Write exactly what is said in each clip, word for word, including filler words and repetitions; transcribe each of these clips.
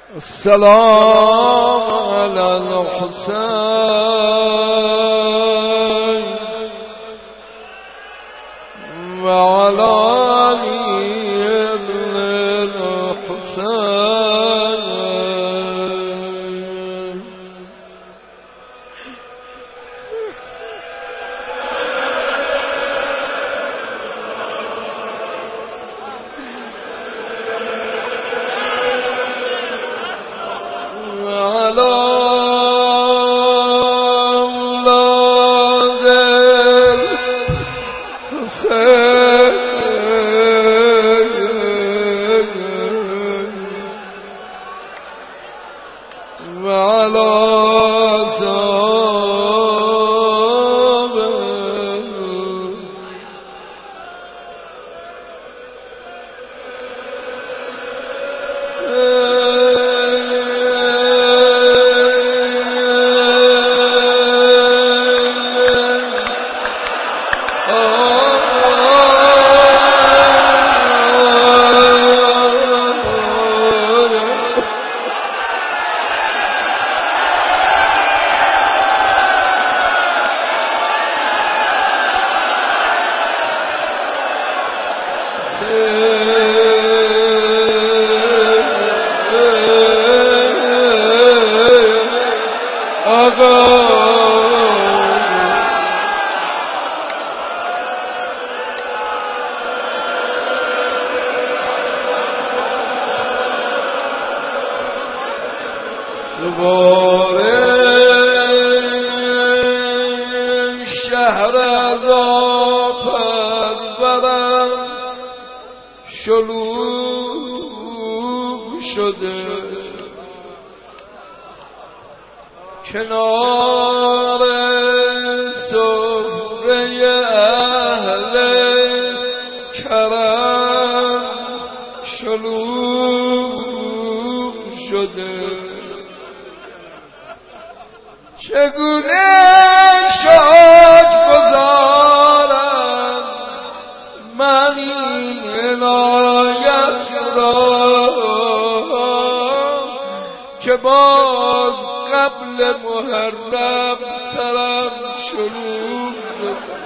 السلام على الحسين وعلى علي بن الحسين وعلى أولاد الحسين وعلى شهر عذاب برم شلوغ شده کنار سفره اهل کرم شلوغ شده چگونه شاد گذارم من این عنایت را که باز قبل محرم سرم شلوغ شد.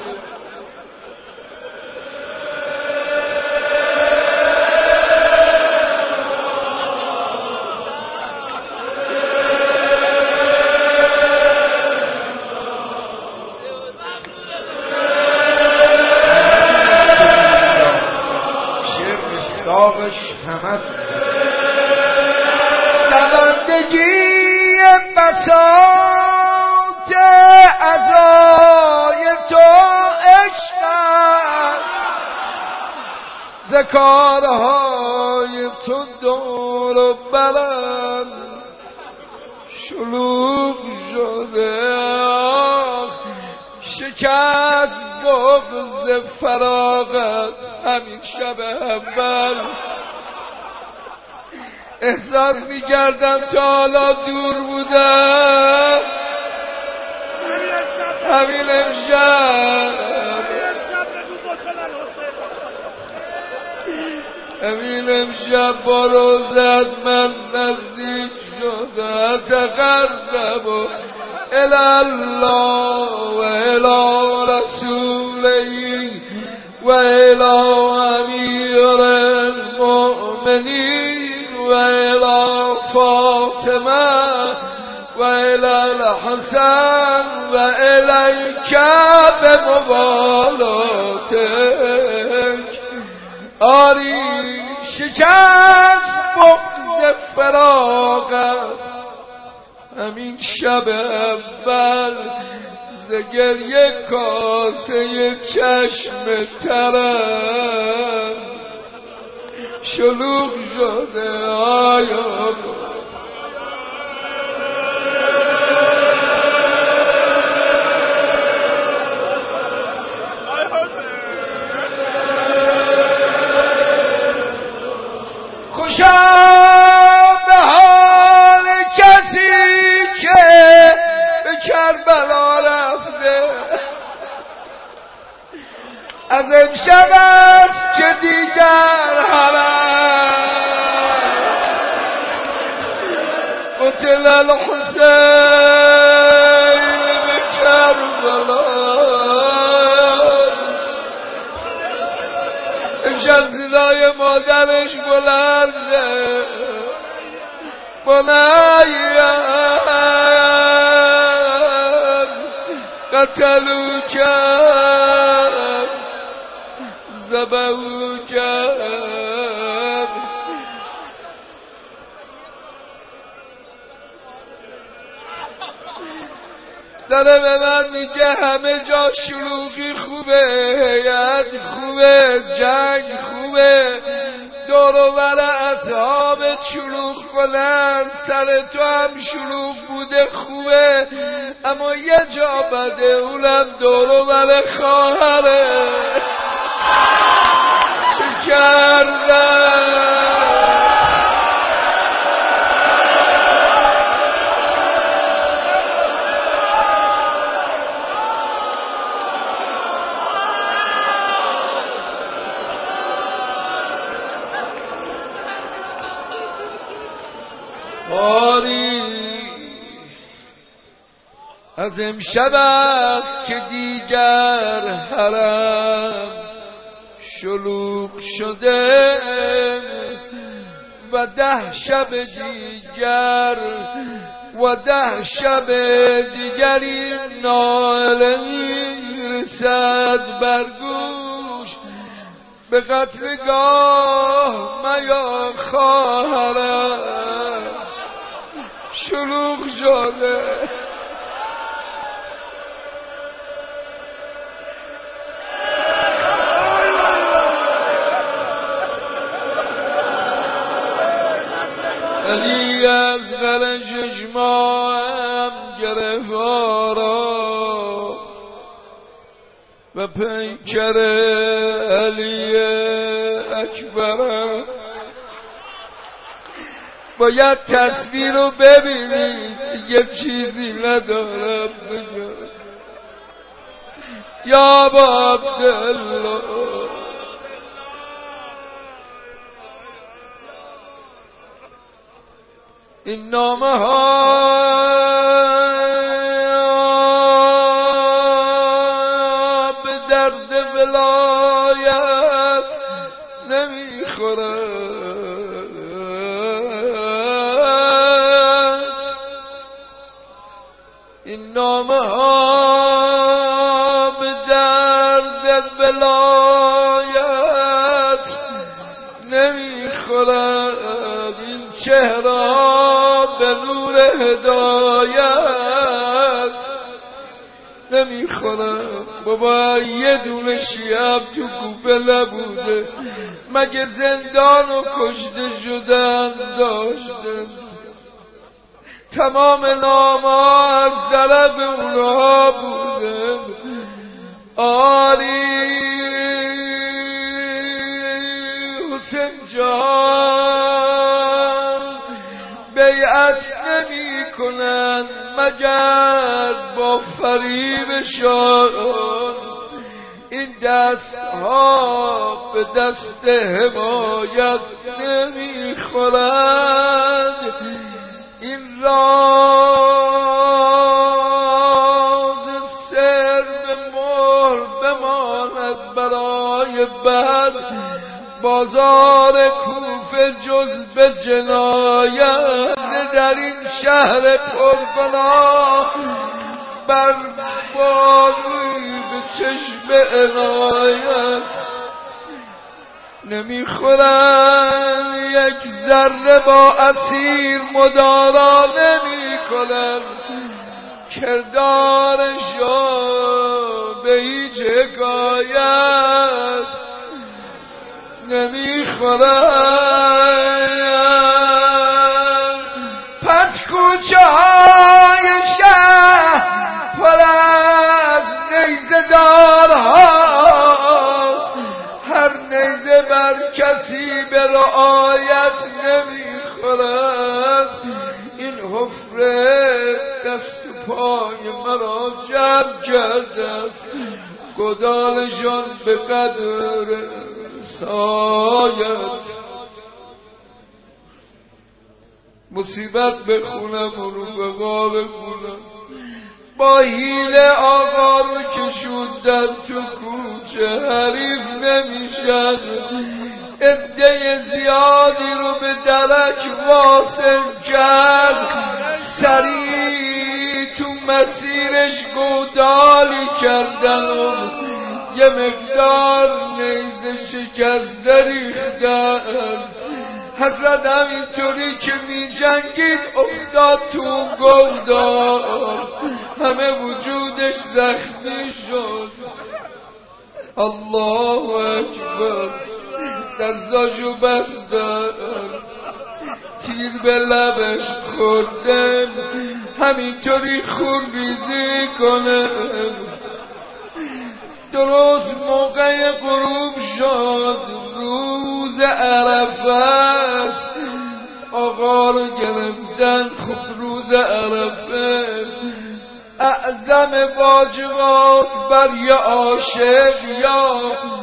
دوندگی بساط عزای تو عشقم ز کارهای تو دور و برم شلوغ شده شکست بغض فراغت همین شب اول احساس می‌کردم تا حالا دور بودم همین امشب همین امشب با روزت من نزدیک شدم تقرب الالله و الی رسوله و الی امیر المؤمنین و الی فاطمه و الی الحسن و الیک بمبالاتک آری شکست بغض فراغت همین شب اول ز گریه کاسه چشم ترم شلوغ شده آیا خوشم به حال کسی که به کربلا رفته از امشب است که دیگر حرم قتل الحسین به کربلا امشب صدای مادرش بلنده بنیان قتلو کرد ذبحو کرد داره به من میگه همه جا شلوغی خوبه، هیئت خوبه، جنگ خوبه، دور و بر اصحابت شلوغ کنن، سر تو هم شلوغ بوده خوبه، اما یه جا بده، اونم دور و بر خواهره. چه کردن از امشب است که دیگر حرم شلوغ شده و ده شب دیگر و ده شب دیگری ناله میرسد بر گوش به قتلگاه میا خواهرم شلوغ شده. علی از غر چشمام گرفت آرام و پیکر علی اکبر. باید تصویر رو ببینید، دیگه چیزی ندارم بگم. یا با عبدالله این نامه ها به درد ولایت نمیخورد، این نامه ها به درد ولایت نمیخورد، این چهره به نور هدایت نمیخورم. بابا یه دونه شیعه تو کوفه نبوده مگه زندان و کشته شدن داشتن؟ تمام نامه از طرف اونها بوده. آری حسین جان بیعت نمی کنند مگر با فریبشان، این دست ها به دست حمایت نمی خورند، این راز سر به مهر بماند برای بعد. بازار کوفه جز به جنایت در این شهر پرگناه بر بانوی به چشم عنایت نمیخورن، یک ذره با اسیر مدارا نمی کنن، کردارشو به هیچ حکایت نمیخورن. پس کوچه های شهر پر از نیزه دارها، هر نیزه بر کسی به رعایت نمیخورد، این حفره دست پای مرا جمع کرده، گدالشان به قدر سایت مصیبت بخونم و رفقا بخونم. با حیله آقا رو کشوندن تو کوچه، حریف نمیشن، عده زیادی رو به درک واصل کرد. سریع تو مسیرش گودالی کردن و یه مقدار نیزه شکسته ریختن. حضرت همینطوری که می جنگید افتاد تو اون گودال، همه وجودش زخمی شد. الله اکبر. دستاشو بستن، تیر به لبش خوردن، همینطوری خون ریزی کنه. درست موقع غروب شد، روز عرفه است. آقا رو گرفتن. خب روز عرفه اعظم واجبات بر یه عاشق یا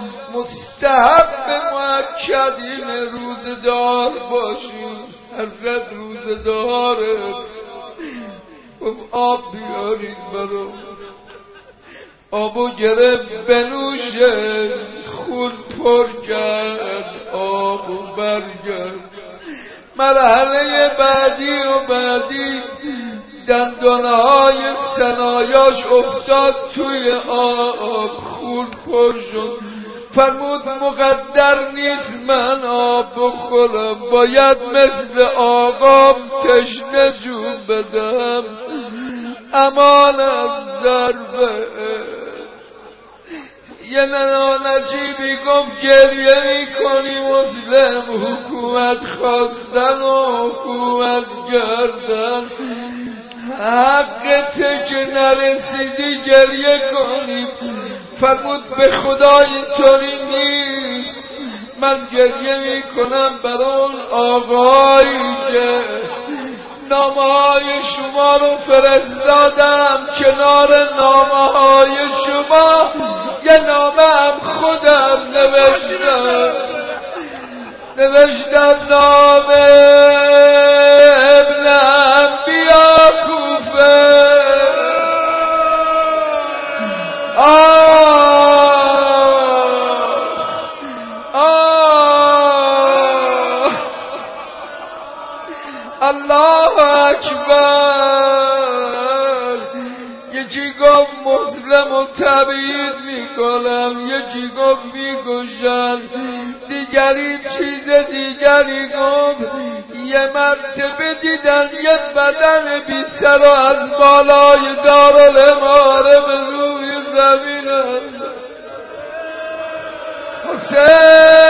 مستحب مؤکد این روزدار باشی. حضرت روزداره. گفت آب بیارید برام. آبو گرفت بنوشه، خون پر کرد، آبو برگرد. مرحله بعدی و بعدی دندانهای ثنایاش افتاد توی آب، خون پر شد. فرمود مقدر نیست من آب بخورم، باید مثل آقام تشنه جون بدم. امان از ضربه. یه ننا نجیبی گفت گریه می کنی مسلم، حکومت خواستن و حکومت گردن، حقته که نرسیدی گریه کنی. فرمود به خدا اینطوری نیست، من گریه می کنم برای اون آقایی که نامه های شما رو فرستادم، کنار نامه های شما یه نامه هم خودم نوشتم نوشتم نامه ابن انبیا کوفه. آه آه الله اکبر. یکی گفت مسلم و تبعید میکنم، یکی گفت میکشن، دیگری چیز دیگری گفت. یه مرتبه دیدن یه بدن بی سر و از بالای دارالاماره به روی زمینم. حسین